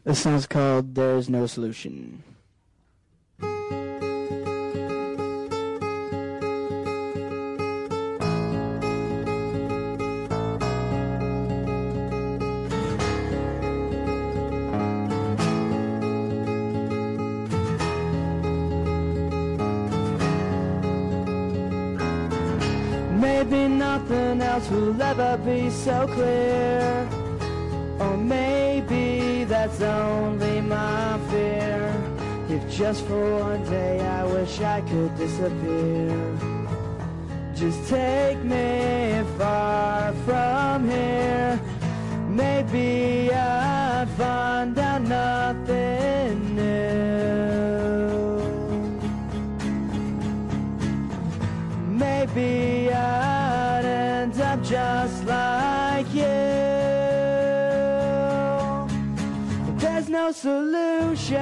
This song's called There's No Solution. Maybe nothing else will ever be so clear. Or maybe that's only my fear. If just for one day I wish I could disappear. Just take me far from here. Maybe I'd find out nothing new. Maybe I'd end up just like you. There's no solution.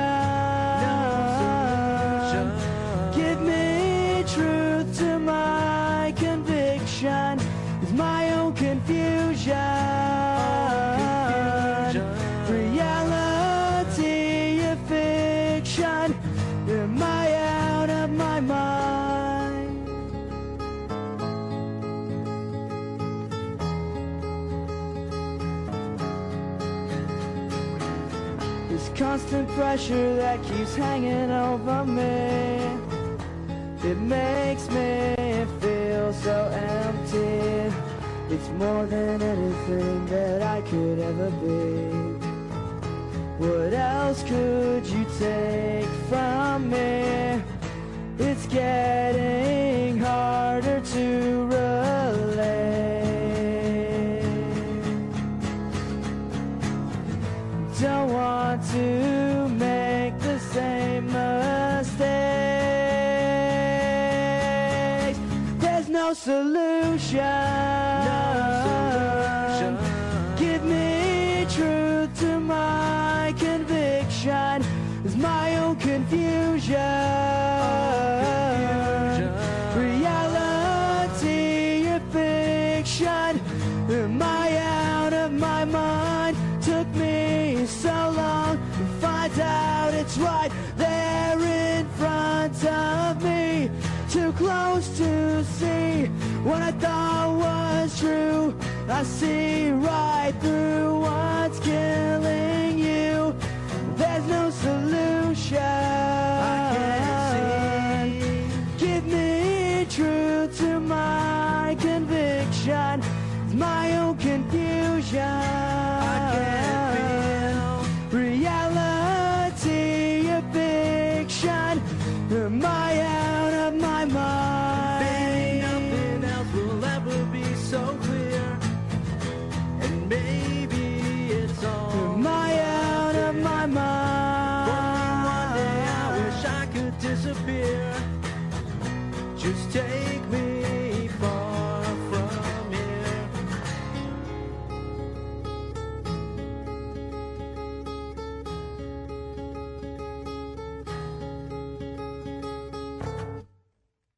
Give me truth to my conviction. It's my own confusion. Reality or fiction. Am I out of my mind? This constant pressure that keeps hanging over me, it makes me feel so empty. It's more than anything that I could ever be. What else could you take from me? It's getting harder to relate. Don't want to make the same mistakes. There's no solution. Give me truth to my conviction. It's my own confusion. Reality or fiction. Am I out of my mind? Took me so long to find out it's right there in front of me. Too close to see what I thought was true. I see right through